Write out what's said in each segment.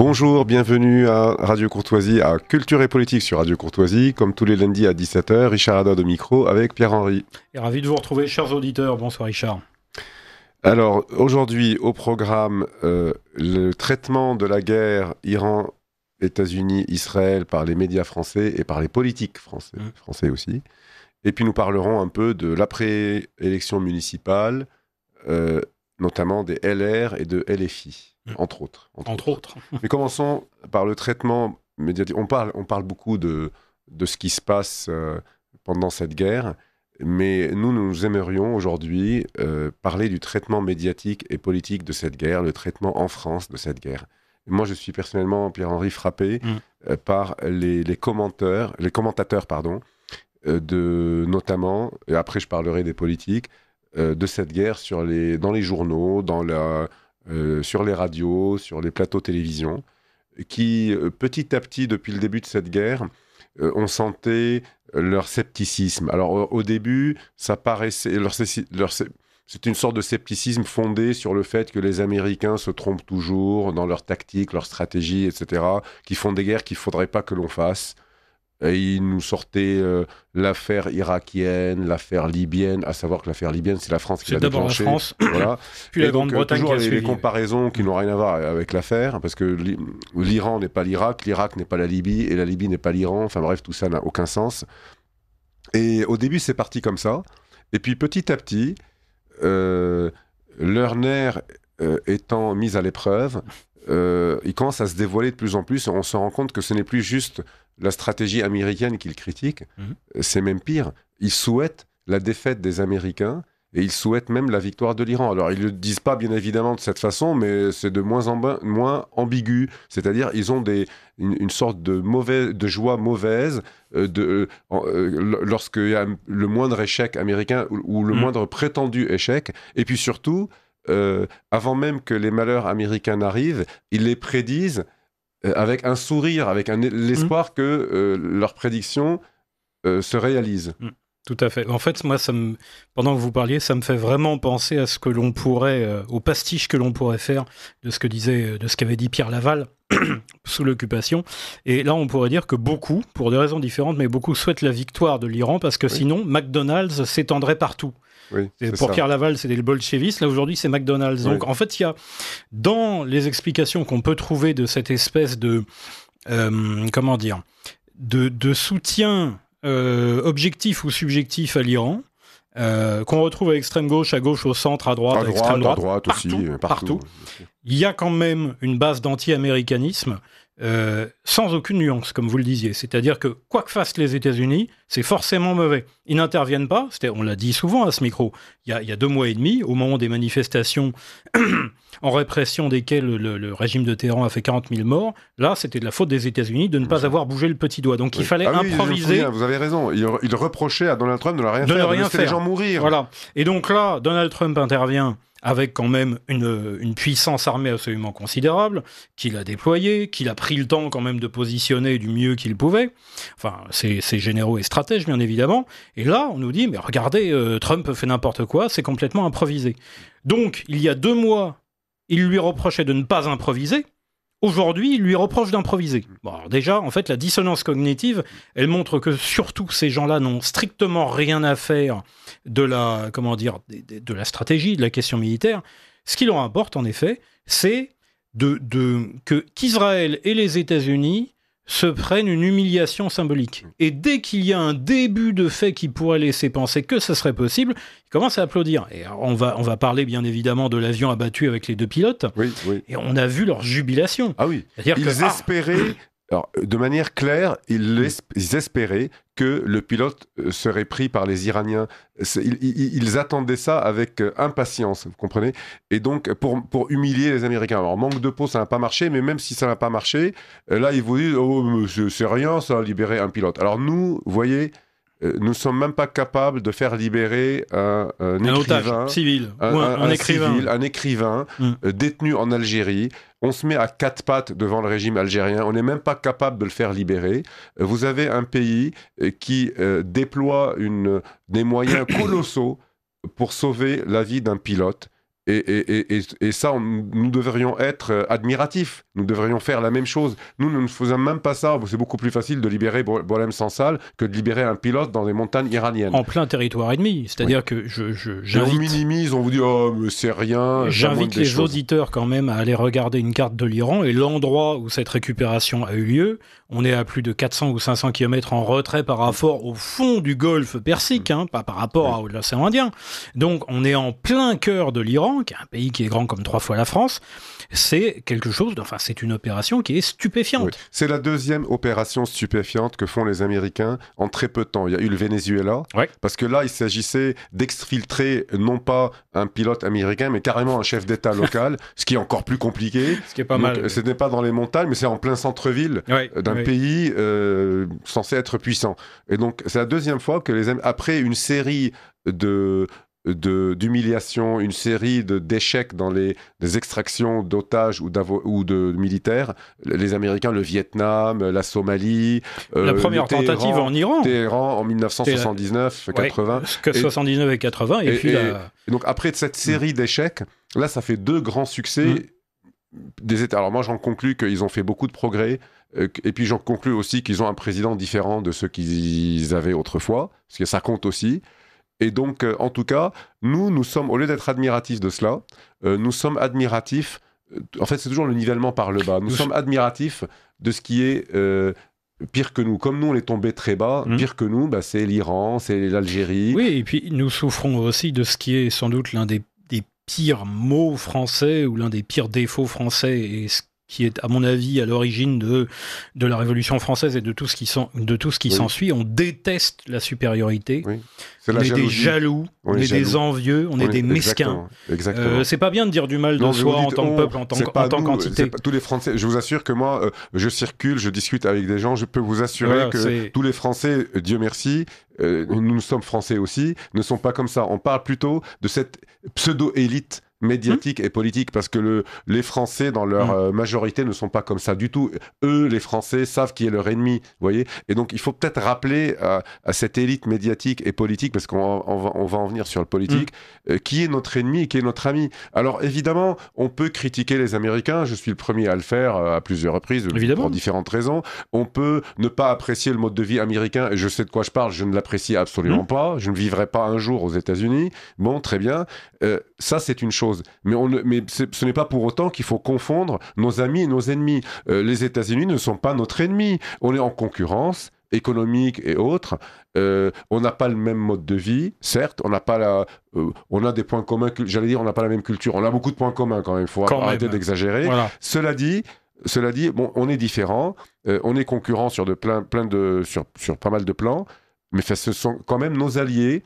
Bonjour, bienvenue à Radio Courtoisie, à Culture et Politique sur Radio Courtoisie, comme tous les lundis à 17h, Richard Haddad au micro avec Pierre-Henri. Et ravi de vous retrouver, chers auditeurs. Bonsoir Richard. Alors, aujourd'hui, au programme, le traitement de la guerre Iran, États-Unis, Israël par les médias français et par les politiques français aussi. Et puis nous parlerons un peu de l'après-élection municipale, notamment des LR et de LFI, entre autres. Mais commençons par le traitement médiatique. On parle beaucoup de ce qui se passe pendant cette guerre, mais nous aimerions aujourd'hui parler du traitement médiatique et politique de cette guerre, le traitement en France de cette guerre. Et moi, je suis personnellement, Pierre-Henri, frappé par les commentateurs, notamment, et après je parlerai des politiques, de cette guerre dans les journaux, sur les radios, sur les plateaux télévision, qui petit à petit, depuis le début de cette guerre, on sentait leur scepticisme. Alors au début, ça paraissait, c'est une sorte de scepticisme fondé sur le fait que les Américains se trompent toujours dans leur tactique, leur stratégie, etc., qui font des guerres qu'il ne faudrait pas que l'on fasse. Et ils nous sortaient l'affaire irakienne, l'affaire libyenne, à savoir que l'affaire libyenne, c'est la France qui l'a déclenchée. C'est d'abord la France, voilà. puis la Grande-Bretagne qui a suivi. Les comparaisons qui n'ont rien à voir avec l'affaire, parce que l'Iran n'est pas l'Irak n'est pas la Libye, et la Libye n'est pas l'Iran, enfin bref, tout ça n'a aucun sens. Et au début, c'est parti comme ça, et puis petit à petit, leur nerf étant mis à l'épreuve, ils commencent à se dévoiler de plus en plus, on se rend compte que ce n'est plus juste la stratégie américaine qu'ils critiquent, c'est même pire. Ils souhaitent la défaite des Américains et ils souhaitent même la victoire de l'Iran. Alors, ils ne le disent pas, bien évidemment, de cette façon, mais c'est de moins ambigu. C'est-à-dire, ils ont une sorte de joie mauvaise lorsqu'il y a le moindre échec américain ou le moindre prétendu échec. Et puis surtout, avant même que les malheurs américains n'arrivent, ils les prédisent avec un sourire, avec l'espoir que leurs prédictions se réalisent. Tout à fait. En fait, moi, pendant que vous parliez, ça me fait vraiment penser à ce que l'on pourrait, au pastiche que l'on pourrait faire de ce qu'avait dit Pierre Laval sous l'occupation. Et là, on pourrait dire que beaucoup, pour des raisons différentes, mais beaucoup souhaitent la victoire de l'Iran parce que sinon, McDonald's s'étendrait partout. Oui, pour Pierre Laval, c'était le bolchevisme. Là, aujourd'hui, c'est McDonald's. Donc, en fait, il y a, dans les explications qu'on peut trouver de cette espèce de soutien objectif ou subjectif à l'Iran, qu'on retrouve à l'extrême gauche, à gauche, au centre, à droite, à extrême droite, partout. Il y a quand même une base d'anti-américanisme sans aucune nuance, comme vous le disiez. C'est-à-dire que quoi que fassent les États-Unis, c'est forcément mauvais. Ils n'interviennent pas, on l'a dit souvent à ce micro, il y a 2 mois et demi, au moment des manifestations en répression desquelles le régime de Téhéran a fait 40 000 morts, là, c'était de la faute des États-Unis de ne pas avoir bougé le petit doigt. Donc il fallait improviser. Vous avez raison, il reprochait à Donald Trump de ne rien faire, de laisser les gens mourir. Voilà. Et donc là, Donald Trump intervient avec quand même une puissance armée absolument considérable, qu'il a déployée, qu'il a pris le temps quand même de positionner du mieux qu'il pouvait. Enfin, c'est généraux et stratèges, bien évidemment. Et là, on nous dit, mais regardez, Trump fait n'importe quoi, c'est complètement improvisé. Donc, il y a 2 mois, il lui reprochait de ne pas improviser. Aujourd'hui, il lui reproche d'improviser. Bon, alors déjà, en fait, la dissonance cognitive, elle montre que surtout ces gens-là n'ont strictement rien à faire de la stratégie, de la question militaire. Ce qui leur importe, en effet, c'est qu'Israël et les États-Unis se prennent une humiliation symbolique. Et dès qu'il y a un début de fait qui pourrait laisser penser que ce serait possible, ils commencent à applaudir. Et alors, on va parler bien évidemment de l'avion abattu avec les 2 pilotes. Oui. Et on a vu leur jubilation. Ah oui, ils espéraient... Alors, de manière claire, ils espéraient que le pilote serait pris par les Iraniens. Ils attendaient ça avec impatience, vous comprenez ? Et donc, pour humilier les Américains. Alors, manque de peau, ça n'a pas marché, mais même si ça n'a pas marché, là, ils vous disent « Oh, c'est rien, ça, libérer un pilote ». Alors nous, vous voyez... nous ne sommes même pas capables de faire libérer un écrivain civil, un écrivain détenu en Algérie. On se met à 4 pattes devant le régime algérien. On n'est même pas capable de le faire libérer. Vous avez un pays qui déploie des moyens colossaux pour sauver la vie d'un pilote. Et ça, nous devrions être admiratifs. Nous devrions faire la même chose. Nous ne faisons même pas ça. C'est beaucoup plus facile de libérer Bolem Sansal que de libérer un pilote dans les montagnes iraniennes. En plein territoire ennemi. C'est-à-dire que j'invite... On minimise, on vous dit « Oh, mais c'est rien ». J'invite les auditeurs quand même à aller regarder une carte de l'Iran et l'endroit où cette récupération a eu lieu. On est à plus de 400 ou 500 km en retrait par rapport au fond du golfe Persique, pas par rapport à l'océan Indien. Donc on est en plein cœur de l'Iran, qui est un pays qui est grand comme 3 fois la France. C'est quelque chose, c'est une opération qui est stupéfiante. Oui. C'est la deuxième opération stupéfiante que font les Américains en très peu de temps. Il y a eu le Venezuela, parce que là, il s'agissait d'exfiltrer non pas un pilote américain, mais carrément un chef d'État local, ce qui est encore plus compliqué. Ce qui est pas mal. Ce n'est pas dans les montagnes, mais c'est en plein centre-ville d'un pays censé être puissant. Et donc, c'est la deuxième fois que après une série d'humiliation, une série d'échecs dans les extractions d'otages ou de militaires, les Américains, le Vietnam, la Somalie, la première tentative en Iran, Téhéran en 1979, 80, 79 et 80, et puis donc après cette série d'échecs, là ça fait 2 grands succès des États. Alors moi j'en conclus qu'ils ont fait beaucoup de progrès. Et puis j'en conclus aussi qu'ils ont un président différent de ceux qu'ils avaient autrefois, parce que ça compte aussi. Et donc, en tout cas, nous sommes, au lieu d'être admiratifs de cela, nous sommes admiratifs, en fait c'est toujours le nivellement par le bas, nous sommes admiratifs de ce qui est pire que nous. Comme nous on est tombé très bas, pire que nous, c'est l'Iran, c'est l'Algérie. Oui, et puis nous souffrons aussi de ce qui est sans doute l'un des pires mots français, ou l'un des pires défauts français, et qui est, à mon avis, à l'origine de la Révolution française et de tout ce qui s'ensuit. On déteste la supériorité. Oui. On est des jaloux, on est des envieux, on est des mesquins. Exactement. C'est pas bien de dire du mal de soi en tant que peuple, en tant qu'entité. Tous les Français, je vous assure que moi, je circule, je discute avec des gens, je peux vous assurer que tous les Français, Dieu merci, nous sommes Français aussi, ne sont pas comme ça. On parle plutôt de cette pseudo-élite médiatique et politique, parce que les Français dans leur majorité ne sont pas comme ça du tout. Eux, les Français, savent qui est leur ennemi, vous voyez. Et donc il faut peut-être rappeler à cette élite médiatique et politique, parce qu'on va en venir sur le politique, qui est notre ennemi et qui est notre ami. Alors évidemment, on peut critiquer les Américains, je suis le premier à le faire à plusieurs reprises, pour différentes raisons. On peut ne pas apprécier le mode de vie américain, et je sais de quoi je parle, je ne l'apprécie absolument pas, je ne vivrai pas un jour aux États-Unis. Bon, très bien. Ça, c'est une chose. Mais ce n'est pas pour autant qu'il faut confondre nos amis et nos ennemis. Les États-Unis ne sont pas notre ennemi. On est en concurrence économique et autres. On n'a pas le même mode de vie, certes. On n'a pas on a des points communs. J'allais dire, on n'a pas la même culture. On a beaucoup de points communs quand même. Il faut arrêter d'exagérer. Voilà. Cela dit, bon, on est différents. On est concurrents sur sur pas mal de plans. Mais ce sont quand même nos alliés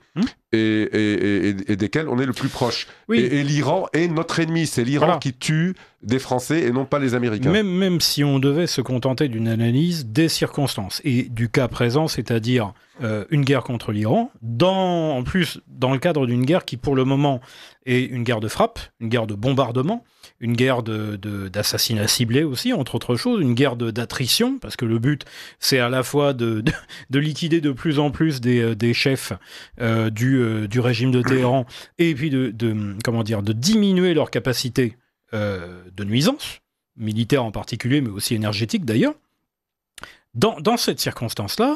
et desquels on est le plus proche. Oui. Et l'Iran est notre ennemi. C'est l'Iran qui tue des Français et non pas les Américains. Même si on devait se contenter d'une analyse des circonstances et du cas présent, c'est-à-dire une guerre contre l'Iran, en plus dans le cadre d'une guerre qui pour le moment est une guerre de frappe, une guerre de bombardement, une guerre d'assassinat ciblé aussi, entre autres choses, une guerre d'attrition, parce que le but, c'est à la fois de liquider de plus en plus des chefs du régime de Téhéran, et puis de diminuer leur capacité de nuisance, militaire en particulier, mais aussi énergétique d'ailleurs. Dans cette circonstance-là,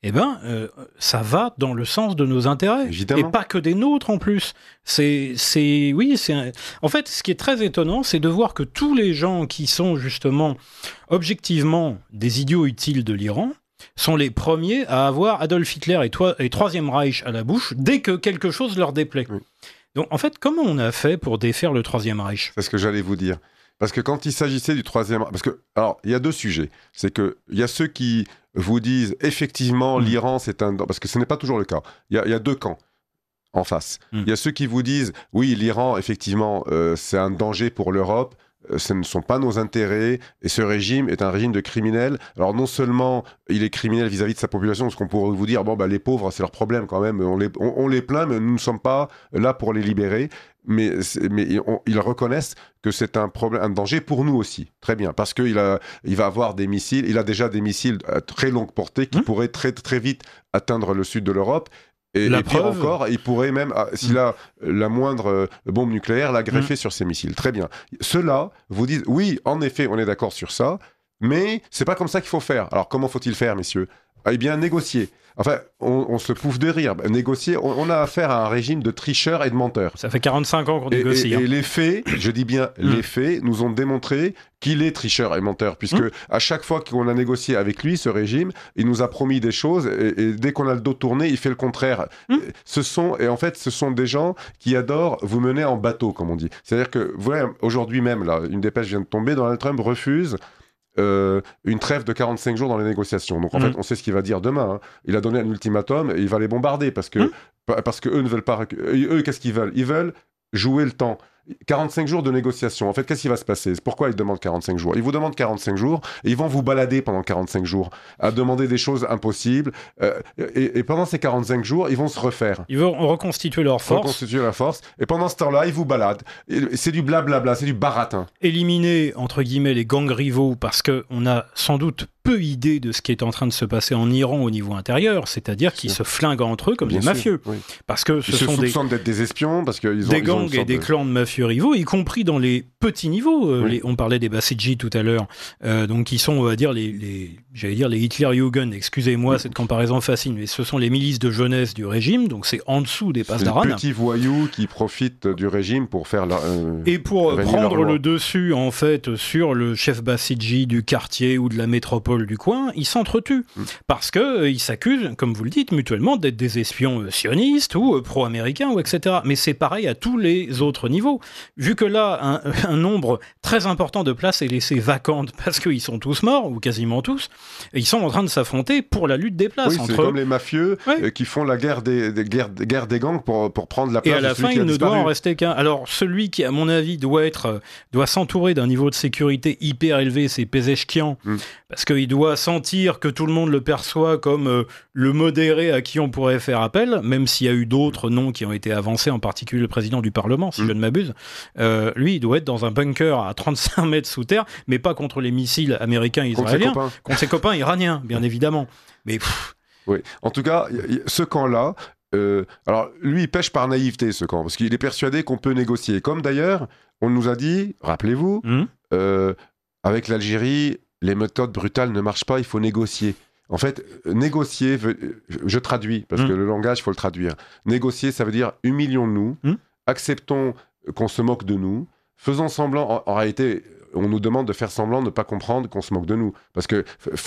ça va dans le sens de nos intérêts. Évidemment. Et pas que des nôtres en plus. En fait, ce qui est très étonnant, c'est de voir que tous les gens qui sont justement objectivement des idiots utiles de l'Iran sont les premiers à avoir Adolf Hitler et Troisième Reich à la bouche dès que quelque chose leur déplaît. Oui. Donc en fait, comment on a fait pour défaire le Troisième Reich ? C'est ce que j'allais vous dire. Parce que quand il s'agissait du Troisième... Alors, il y a 2 sujets. C'est qu'il y a ceux qui vous disent, effectivement, l'Iran, c'est un... Parce que ce n'est pas toujours le cas. Il y a 2 camps en face. Il y a ceux qui vous disent, oui, l'Iran, effectivement, c'est un danger pour l'Europe. Ce ne sont pas nos intérêts, et ce régime est un régime de criminels. Alors non seulement il est criminel vis-à-vis de sa population, parce qu'on pourrait vous dire, les pauvres, c'est leur problème quand même, on les plaint, mais nous ne sommes pas là pour les libérer. Mais ils reconnaissent que c'est un danger pour nous aussi. Très bien, parce qu'il va avoir des missiles, il a déjà des missiles à très longue portée qui pourraient très, très vite atteindre le sud de l'Europe. Et la pire preuve... encore, il pourrait même, s'il a la moindre bombe nucléaire, la greffer sur ses missiles. Très bien. Ceux-là vous disent, oui, en effet, on est d'accord sur ça, mais c'est pas comme ça qu'il faut faire. Alors, comment faut-il faire, messieurs ? Eh bien, négocier. Enfin, on se pouffe de rire. Négocier, on a affaire à un régime de tricheurs et de menteurs. Ça fait 45 ans qu'on négocie. Et les faits, je dis bien les faits, nous ont démontré qu'il est tricheur et menteur, puisque à chaque fois qu'on a négocié avec lui, ce régime, il nous a promis des choses, et dès qu'on a le dos tourné, il fait le contraire. Ce sont des gens qui adorent vous mener en bateau, comme on dit. C'est-à-dire que, vous voyez, aujourd'hui même, là, une dépêche vient de tomber, Donald Trump refuse une trêve de 45 jours dans les négociations. Donc en fait, on sait ce qu'il va dire demain. Il a donné un ultimatum et il va les bombarder parce que eux ne veulent pas... Eux, qu'est-ce qu'ils veulent ? Ils veulent jouer le temps. 45 jours de négociation. En fait, qu'est-ce qui va se passer ? Pourquoi ils demandent 45 jours ? Ils vous demandent 45 jours et ils vont vous balader pendant 45 jours à demander des choses impossibles. Et pendant ces 45 jours, ils vont se refaire. Ils vont reconstituer leur force. Et pendant ce temps-là, ils vous baladent. C'est du blablabla, c'est du baratin. Éliminer, entre guillemets, les gangs rivaux parce qu'on a sans doute peu idée de ce qui est en train de se passer en Iran au niveau intérieur, c'est-à-dire qu'ils se flinguent entre eux comme des mafieux. Oui. Parce que ils se soupçonnent d'être des espions, parce qu'ils ont des gangs et des clans de mafieux rivaux, y compris dans les petits niveaux. On parlait des Basiji tout à l'heure, donc qui sont, on va dire, les Hitlerjugend. Excusez-moi, cette comparaison fascine, mais ce sont les milices de jeunesse du régime, donc c'est en dessous des Pasdaran. C'est les petits voyous qui profitent du régime pour faire et pour prendre le dessus, en fait, sur le chef Basiji du quartier ou de la métropole du coin, ils s'entretuent parce que ils s'accusent, comme vous le dites, mutuellement d'être des espions sionistes ou pro-américains ou etc. Mais c'est pareil à tous les autres niveaux. Vu que là, un nombre très important de places est laissé vacante parce qu'ils sont tous morts ou quasiment tous, et ils sont en train de s'affronter pour la lutte des places. Oui, c'est comme les mafieux qui font la guerre des gangs pour prendre la place. Et à la fin, il ne doit en rester qu'un. Alors celui qui, à mon avis, doit s'entourer d'un niveau de sécurité hyper élevé, c'est Pezeshkian, parce qu'il doit sentir que tout le monde le perçoit comme le modéré à qui on pourrait faire appel, même s'il y a eu d'autres noms qui ont été avancés, en particulier le président du Parlement, si je ne m'abuse. Lui, il doit être dans un bunker à 35 mètres sous terre, mais pas contre les missiles américains et israéliens, contre ses copains iraniens, bien évidemment. Mais oui. En tout cas, ce camp-là, alors lui, il pêche par naïveté, ce camp, parce qu'il est persuadé qu'on peut négocier. Comme d'ailleurs, on nous a dit, rappelez-vous, avec l'Algérie, les méthodes brutales ne marchent pas, il faut négocier. En fait, négocier, je traduis, parce que le langage, il faut le traduire. Négocier, ça veut dire humilions-nous, acceptons qu'on se moque de nous, faisons semblant, en réalité, on nous demande de faire semblant de ne pas comprendre qu'on se moque de nous. Parce que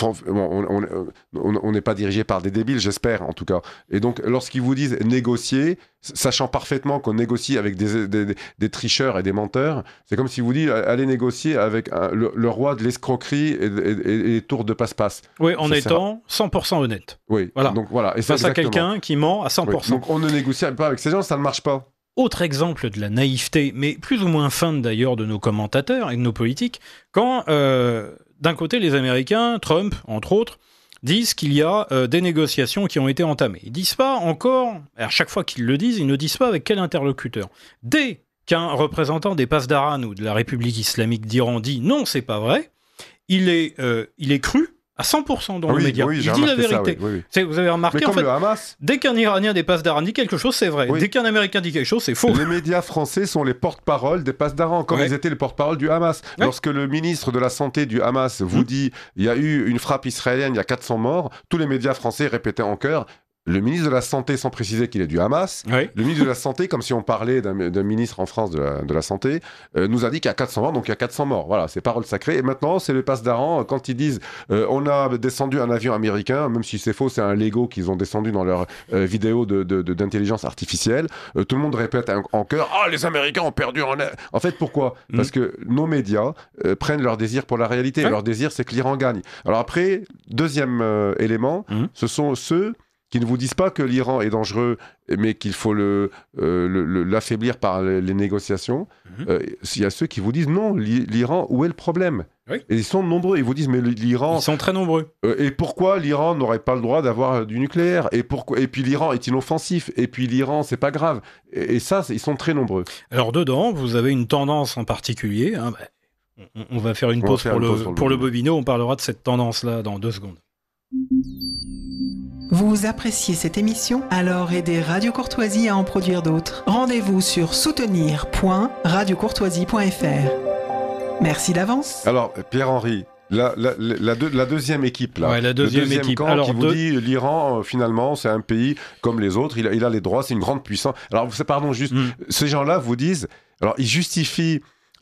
on n'est pas dirigé par des débiles, j'espère, en tout cas. Et donc, lorsqu'ils vous disent négocier, sachant parfaitement qu'on négocie avec des tricheurs et des menteurs, c'est comme si vous dites allez négocier avec le roi de l'escroquerie et les tours de passe-passe. Oui, en étant 100% honnête. Oui, voilà. Donc voilà. Et face à quelqu'un qui ment à 100%. Oui. Donc on ne négocie pas avec ces gens, ça ne marche pas. Autre exemple de la naïveté, mais plus ou moins feinte d'ailleurs de nos commentateurs et de nos politiques, quand d'un côté les Américains, Trump entre autres, disent qu'il y a des négociations qui ont été entamées. Ils disent pas encore, à chaque fois qu'ils le disent, ils ne disent pas avec quel interlocuteur. Dès qu'un représentant des Pasdaran ou de la République islamique d'Iran dit non, c'est pas vrai, il est cru à 100% dans les médias. Oui, il dit la vérité. Ça, oui. Vous avez remarqué, mais en fait, le Hamas, dès qu'un Iranien des Pasdaran dit quelque chose, c'est vrai. Oui. Dès qu'un Américain dit quelque chose, c'est faux. Les médias français sont les porte-parole des Pasdaran, comme ils étaient les porte-parole du Hamas. Lorsque le ministre de la Santé du Hamas vous dit il y a eu une frappe israélienne, il y a 400 morts, tous les médias français répétaient en chœur le ministre de la Santé, sans préciser qu'il est du Hamas, le ministre de la Santé, comme si on parlait d'un ministre en France de la Santé, nous a dit qu'il y a 400 morts, donc il y a 400 morts. Voilà, c'est parole sacrée. Et maintenant, c'est les Pasdaran, quand ils disent on a descendu un avion américain, même si c'est faux, c'est un Lego qu'ils ont descendu dans leur vidéo d'intelligence artificielle, tout le monde répète en chœur « Ah, les Américains ont perdu en air !» En fait, pourquoi ? Parce que nos médias prennent leur désir pour la réalité. Leur désir, c'est que l'Iran gagne. Alors après, deuxième élément, ce sont ceux qui ne vous disent pas que l'Iran est dangereux, mais qu'il faut l'affaiblir par les négociations. Il y a ceux qui vous disent non, l'Iran, où est le problème ? Et ils sont nombreux. Ils vous disent mais l'Iran... Ils sont très nombreux. Et pourquoi l'Iran n'aurait pas le droit d'avoir du nucléaire ? Et puis l'Iran est inoffensif. Et puis l'Iran, c'est pas grave. Et ça, ils sont très nombreux. Alors dedans, vous avez une tendance en particulier. On va faire une pause pour le bobino. On parlera de cette tendance-là dans 2 secondes. Vous appréciez cette émission? Alors aidez Radio Courtoisie à en produire d'autres. Rendez-vous sur soutenir.radiocourtoisie.fr. Merci d'avance. Alors, Pierre-Henri, la deuxième équipe, là, la deuxième équipe. Camp qui vous dit l'Iran, finalement, c'est un pays comme les autres, il a les droits, c'est une grande puissance. Alors, pardon, juste, ces gens-là vous disent, alors ils justifient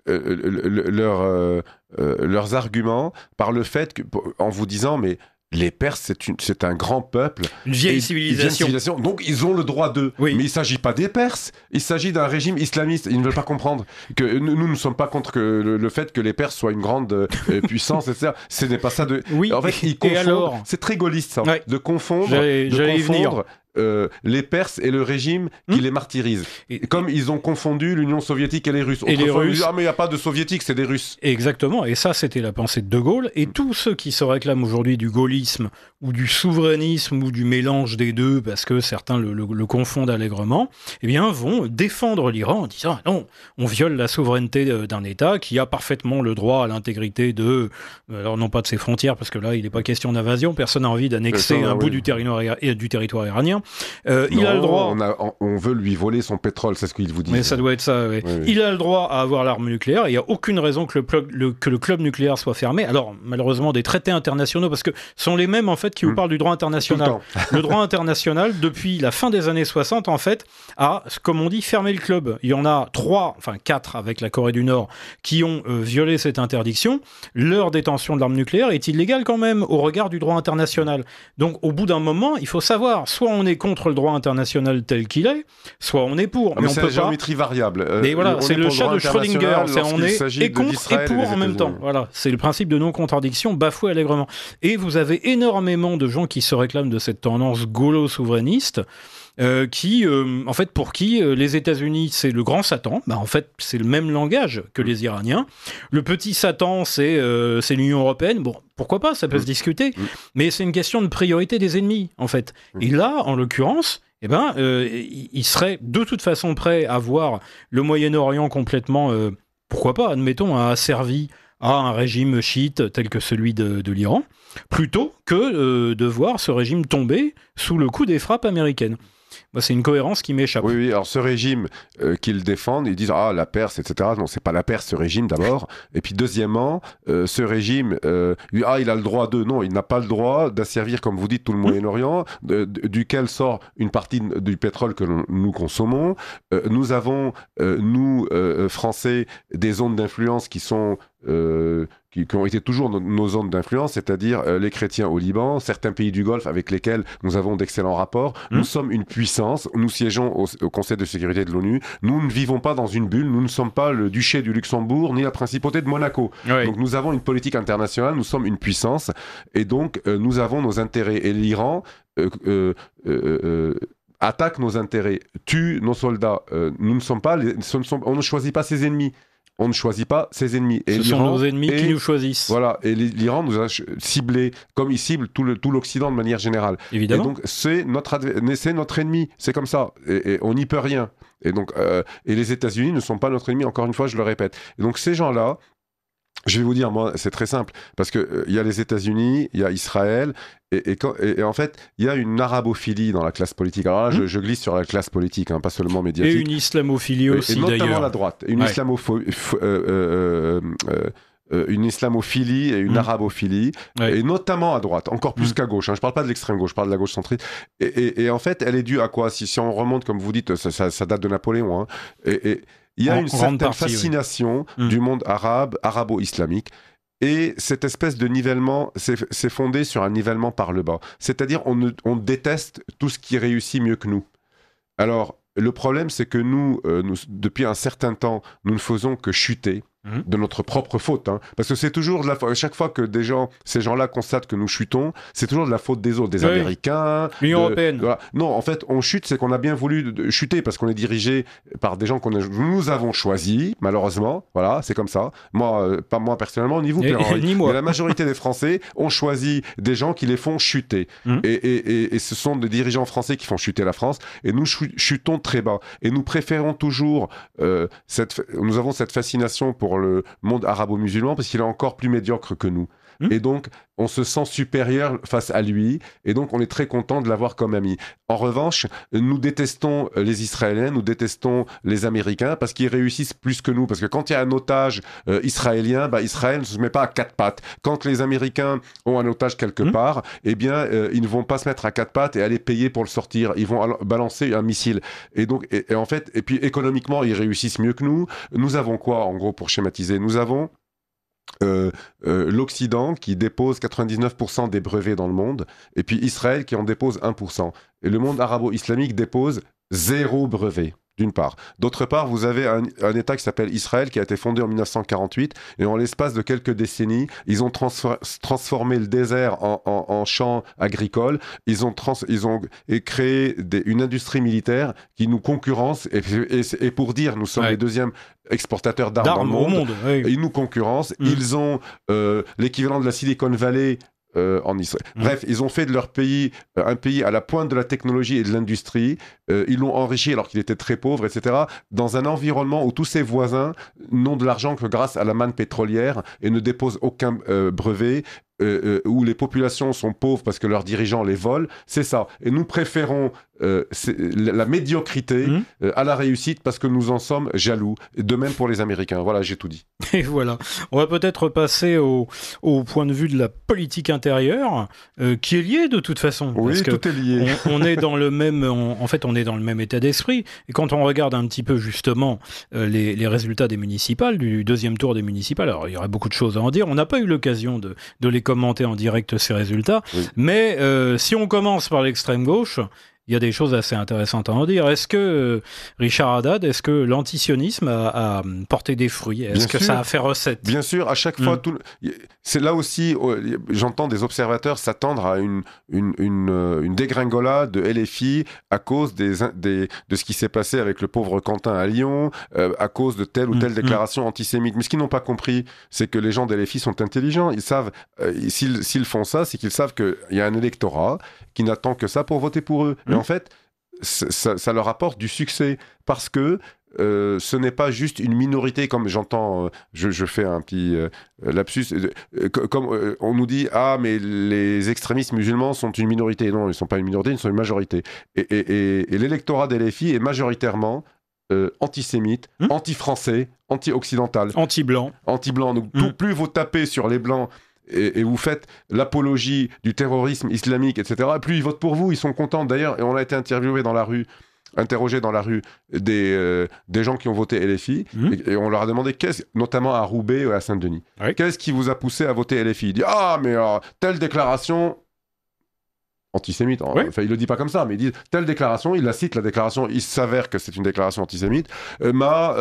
leurs arguments par le fait que, en vous disant, mais les Perses, c'est un grand peuple. Une vieille civilisation. Donc, ils ont le droit d'eux. Oui. Mais il ne s'agit pas des Perses. Il s'agit d'un régime islamiste. Ils ne veulent pas comprendre que nous ne sommes pas contre le fait que les Perses soient une grande puissance, etc. Ce n'est pas ça de... Oui. En fait, ils confondent... alors c'est très gaulliste, ça. Ouais. De confondre... J'allais y venir. Les Perses et le régime qui les martyrise. Comme ils ont confondu l'Union soviétique et les Russes. Et les Russes. Ils disent, mais il n'y a pas de soviétiques, c'est des Russes. Exactement, et ça c'était la pensée de De Gaulle, et tous ceux qui se réclament aujourd'hui du gaullisme, ou du souverainisme, ou du mélange des deux, parce que certains le confondent allègrement, eh bien vont défendre l'Iran en disant non, on viole la souveraineté d'un État qui a parfaitement le droit à l'intégrité alors non pas de ses frontières, parce que là il n'est pas question d'invasion, personne n'a envie d'annexer un bout du territoire iranien. Il a le droit. On veut lui voler son pétrole, c'est ce qu'il vous dit. Mais ça doit être ça, oui. Oui. Il a le droit à avoir l'arme nucléaire. Il n'y a aucune raison que le club nucléaire soit fermé. Alors, malheureusement, des traités internationaux, parce que ce sont les mêmes, en fait, qui vous parlent du droit international. Le droit international, depuis la fin des années 60, en fait, a, comme on dit, fermé le club. Il y en a 4 avec la Corée du Nord, qui ont violé cette interdiction. Leur détention de l'arme nucléaire est illégale quand même, au regard du droit international. Donc, au bout d'un moment, il faut savoir, soit on est contre le droit international tel qu'il est, soit on est pour. Mais c'est la géométrie variable. Mais voilà, c'est le chat de Schrödinger. On est et contre et pour en même temps. Voilà, c'est le principe de non-contradiction bafoué allègrement. Et vous avez énormément de gens qui se réclament de cette tendance gaulo-souverainiste. Pour qui les États-Unis c'est le grand Satan, en fait c'est le même langage que les Iraniens. Le petit Satan c'est l'Union européenne. Bon, pourquoi pas, ça peut se discuter, mais c'est une question de priorité des ennemis en fait. Et là, en l'occurrence, ils seraient de toute façon prêts à voir le Moyen-Orient complètement, pourquoi pas, admettons, asservi à un régime chiite tel que celui de l'Iran, plutôt que de voir ce régime tomber sous le coup des frappes américaines. C'est une cohérence qui m'échappe. Oui, alors ce régime qu'ils défendent, ils disent la Perse, etc. Non, c'est pas la Perse, ce régime d'abord. Et puis deuxièmement, ce régime, il a le droit non, il n'a pas le droit d'asservir, comme vous dites, tout le Moyen-Orient, duquel sort une partie du pétrole que nous consommons. Nous avons, Français, des zones d'influence qui sont... qui ont été toujours nos zones d'influence, c'est-à-dire les chrétiens au Liban, certains pays du Golfe avec lesquels nous avons d'excellents rapports. Nous sommes une puissance, nous siégeons au Conseil de sécurité de l'ONU, nous ne vivons pas dans une bulle, nous ne sommes pas le duché du Luxembourg ni la principauté de Monaco. Oui. Donc nous avons une politique internationale, nous sommes une puissance, et donc nous avons nos intérêts. Et l'Iran... attaque nos intérêts, tue nos soldats. Nous ne sommes pas, on ne choisit pas ses ennemis. On ne choisit pas ses ennemis. Et ce sont nos ennemis qui nous choisissent. Voilà, et l'Iran nous a ciblés, comme il cible tout l'Occident de manière générale. Évidemment. Et donc, c'est notre ennemi, c'est comme ça, et on n'y peut rien. Et donc, et les États-Unis ne sont pas notre ennemi, encore une fois, je le répète. Et donc, ces gens-là, je vais vous dire, moi, c'est très simple, parce que il y a les États-Unis, il y a Israël, et en fait, il y a une arabophilie dans la classe politique. Alors là, je glisse sur la classe politique, pas seulement médiatique. Et une islamophilie aussi, d'ailleurs. Et notamment la droite. Une une islamophilie et une arabophilie, et notamment à droite, encore plus qu'à gauche. Je ne parle pas de l'extrême gauche, je parle de la gauche centriste. Et en fait, elle est due à quoi? Si on remonte, comme vous dites, ça date de Napoléon, il y a une certaine fascination du monde arabe, arabo-islamique. Et cette espèce de nivellement, c'est fondé sur un nivellement par le bas. C'est-à-dire, on déteste tout ce qui réussit mieux que nous. Alors, le problème, c'est que nous, depuis un certain temps, nous ne faisons que chuter de notre propre faute. Parce que c'est toujours de la faute. À chaque fois que ces gens-là constatent que nous chutons, c'est toujours de la faute des autres, des Américains. L'Union européenne. Voilà. Non, en fait, on chute, c'est qu'on a bien voulu chuter parce qu'on est dirigé par des gens nous avons choisis, malheureusement. Voilà, c'est comme ça. Pas moi personnellement, ni vous, ni moi. Mais la majorité des Français ont choisi des gens qui les font chuter. Et ce sont des dirigeants français qui font chuter la France. Et nous chutons très bas. Et nous préférons toujours... nous avons cette fascination pour le monde arabo-musulman parce qu'il est encore plus médiocre que nous. et donc on se sent supérieur face à lui, et donc on est très content de l'avoir comme ami. En revanche, nous détestons les Israéliens, nous détestons les Américains, parce qu'ils réussissent plus que nous, parce que quand il y a un otage israélien, Israël ne se met pas à quatre pattes. Quand les Américains ont un otage quelque part, eh bien, ils ne vont pas se mettre à quatre pattes et aller payer pour le sortir. Ils vont balancer un missile. Et donc, et en fait, et puis économiquement, ils réussissent mieux que nous. Nous avons quoi, en gros, pour schématiser? Nous avons l'Occident qui dépose 99% des brevets dans le monde, et puis Israël qui en dépose 1%. Et le monde arabo-islamique dépose 0 brevet. D'une part. D'autre part, vous avez un État qui s'appelle Israël, qui a été fondé en 1948, et en l'espace de quelques décennies, ils ont transformé le désert en champ agricole, ils ont créé une industrie militaire qui nous concurrence, et pour dire, nous sommes les deuxièmes exportateurs d'armes dans le monde. Oui. Ils nous concurrencent, ils ont l'équivalent de la Silicon Valley en Israël. Bref, ils ont fait de leur pays un pays à la pointe de la technologie et de l'industrie. Ils l'ont enrichi alors qu'il était très pauvre, etc. Dans un environnement où tous ses voisins n'ont de l'argent que grâce à la manne pétrolière et ne déposent aucun brevet. Où les populations sont pauvres parce que leurs dirigeants les volent, c'est ça. Et nous préférons la médiocrité à la réussite parce que nous en sommes jaloux. De même pour les Américains. Voilà, j'ai tout dit. Et voilà. On va peut-être passer au point de vue de la politique intérieure, qui est liée de toute façon. Oui, parce que tout est lié. On est dans le même, en fait, on est dans le même état d'esprit. Et quand on regarde un petit peu justement les résultats des municipales, du deuxième tour des municipales, alors il y aurait beaucoup de choses à en dire. On n'a pas eu l'occasion de les commenter en direct ces résultats. Oui. Mais si on commence par l'extrême gauche, il y a des choses assez intéressantes à en dire. Est-ce que, Richard Haddad, est-ce que l'antisionisme a porté des fruits? Est-ce que ça a fait recette? Bien sûr, à chaque fois, c'est là aussi, j'entends des observateurs s'attendre à une dégringolade de LFI à cause de ce qui s'est passé avec le pauvre Quentin à Lyon, à cause de telle ou telle déclaration antisémite. Mais ce qu'ils n'ont pas compris, c'est que les gens de LFI sont intelligents. Ils savent, s'ils font ça, c'est qu'ils savent qu'il y a un électorat qui n'attend que ça pour voter pour eux. Et en fait, ça leur apporte du succès parce que ce n'est pas juste une minorité, comme j'entends, je fais un petit lapsus, comme on nous dit, ah, mais les extrémistes musulmans sont une minorité. Non, ils ne sont pas une minorité, ils sont une majorité. Et l'électorat des LFI est majoritairement antisémite, anti-français, anti-occidental. Anti-blanc. Anti-blanc. Donc, plus vous tapez sur les blancs et vous faites l'apologie du terrorisme islamique, etc., plus ils votent pour vous, ils sont contents. D'ailleurs, et on a été interrogé dans la rue des gens qui ont voté LFI, et on leur a demandé, notamment à Roubaix et à Saint-Denis, qu'est-ce qui vous a poussé à voter LFI? Il dit, ah, mais telle déclaration antisémite, enfin il le dit pas comme ça, mais il dit telle déclaration, il la cite, la déclaration, il s'avère que c'est une déclaration antisémite, m'a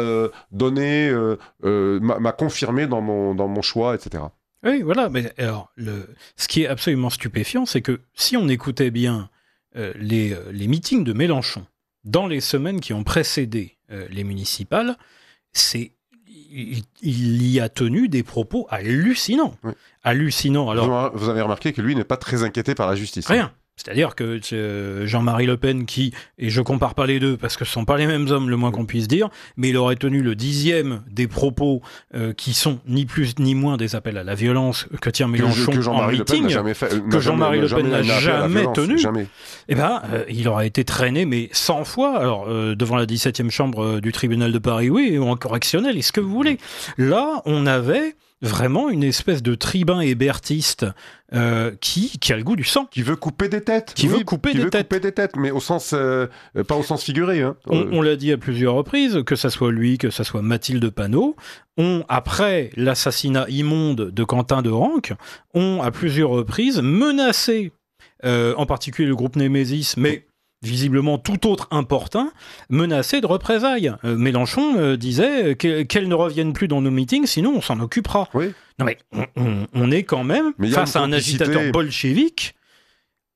confirmé dans mon choix, etc. Oui, voilà, mais alors, ce qui est absolument stupéfiant, c'est que si on écoutait bien les meetings de Mélenchon dans les semaines qui ont précédé les municipales, il y a tenu des propos hallucinants. Oui. Hallucinants. Alors, vous avez remarqué que lui n'est pas très inquiété par la justice. Rien. C'est-à-dire que Jean-Marie Le Pen et je compare pas les deux parce que ce sont pas les mêmes hommes, le moins qu'on puisse dire, mais il aurait tenu le 10e des propos qui sont ni plus ni moins des appels à la violence que tient Mélenchon en meeting, que Jean-Marie Le Pen n'a jamais tenu. Jamais. Eh ben, il aurait été traîné, mais 100 fois, alors devant la 17e chambre du tribunal de Paris, oui, ou en correctionnel, et ce que vous voulez. Là, on avait vraiment une espèce de tribun hébertiste qui a le goût du sang. Qui veut couper des têtes. Qui veut couper des têtes, mais au sens, pas au sens figuré. Hein. On l'a dit à plusieurs reprises, que ça soit lui, que ça soit Mathilde Panot, après l'assassinat immonde de Quentin de Ranc, ont à plusieurs reprises menacé, en particulier le groupe Némésis, mais visiblement tout autre importun, menacé de représailles. Mélenchon disait qu'elle ne revienne plus dans nos meetings, sinon on s'en occupera. Oui. Non mais on est quand même face à un agitateur bolchevique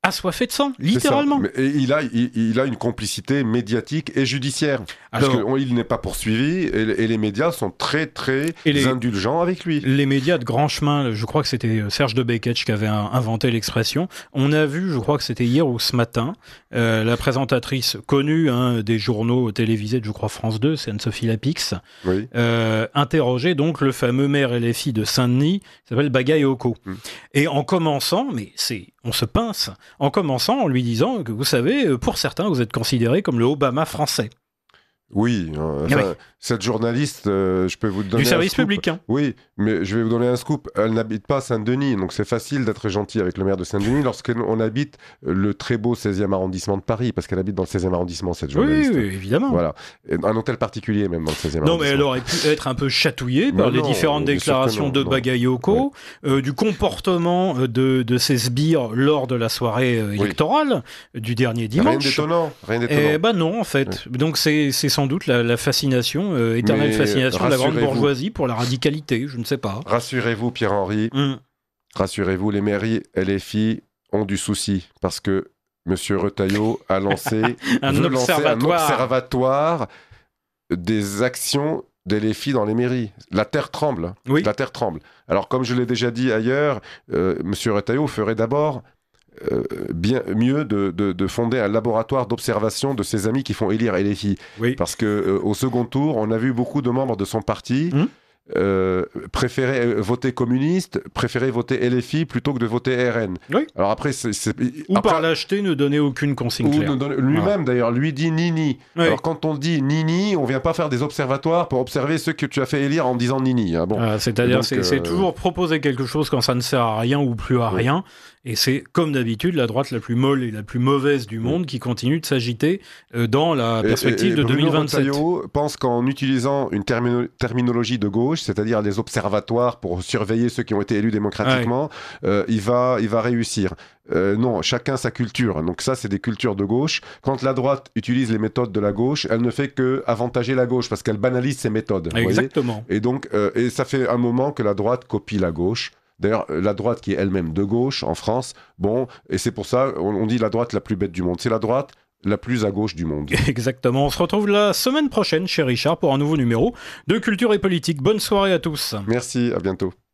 assoiffé de sang, littéralement. Et il a une complicité médiatique et judiciaire. Parce qu'il n'est pas poursuivi et les médias sont très, très indulgents avec lui. Les médias de grand chemin, je crois que c'était Serge de Beketch qui avait inventé l'expression. On a vu, je crois que c'était hier ou ce matin, la présentatrice connue des journaux télévisés de, je crois, France 2, c'est Anne-Sophie Lapix, oui. interroger donc le fameux maire LFI de Saint-Denis, qui s'appelle Bagayoko. Et en commençant, on se pince, en commençant en lui disant que, vous savez, pour certains, vous êtes considéré comme le Obama français. Oui, cette journaliste, je peux vous donner du service public. Oui, mais je vais vous donner un scoop. Elle n'habite pas à Saint-Denis, donc c'est facile d'être gentil avec le maire de Saint-Denis lorsqu'on habite le très beau 16e arrondissement de Paris, parce qu'elle habite dans le 16e arrondissement, cette journaliste. Oui, évidemment. Voilà. Un hôtel particulier même dans le 16e arrondissement. Non, mais elle aurait pu être un peu chatouillée par les différentes déclarations de Bagayoko, du comportement de ses sbires lors de la soirée électorale du dernier dimanche. Rien d'étonnant. Non, en fait. Donc c'est sans doute la fascination, éternelle fascination de la grande bourgeoisie pour la radicalité, je ne sais pas. Rassurez-vous, Pierre-Henri, rassurez-vous, les mairies LFI ont du souci, parce que M. Retailleau a lancé un observatoire des actions des LFI dans les mairies. La terre tremble. Oui. La terre tremble. Alors, comme je l'ai déjà dit ailleurs, M. Retailleau ferait d'abord bien mieux de fonder un laboratoire d'observation de ses amis qui font élire LFI. Oui. Parce que au second tour, on a vu beaucoup de membres de son parti préférer voter communiste, préférer voter LFI plutôt que de voter RN. Oui. Alors après, par l'acheter, ne donner aucune consigne claire. Lui-même d'ailleurs, lui dit Nini. Oui. Alors quand on dit Nini, on vient pas faire des observatoires pour observer ceux que tu as fait élire en disant Nini. C'est-à-dire, c'est toujours proposer quelque chose quand ça ne sert à rien ou plus à rien. Et c'est, comme d'habitude, la droite la plus molle et la plus mauvaise du monde qui continue de s'agiter dans la perspective de 2027. Retailleau pense qu'en utilisant une terminologie de gauche, c'est-à-dire les observatoires pour surveiller ceux qui ont été élus démocratiquement, il va réussir. Non, chacun sa culture. Donc ça, c'est des cultures de gauche. Quand la droite utilise les méthodes de la gauche, elle ne fait que avantager la gauche parce qu'elle banalise ses méthodes. Exactement. Et donc, et ça fait un moment que la droite copie la gauche. D'ailleurs, la droite qui est elle-même de gauche en France, et c'est pour ça on dit la droite la plus bête du monde. C'est la droite la plus à gauche du monde. Exactement. On se retrouve la semaine prochaine chez Richard pour un nouveau numéro de Culture et Politique. Bonne soirée à tous. Merci, à bientôt.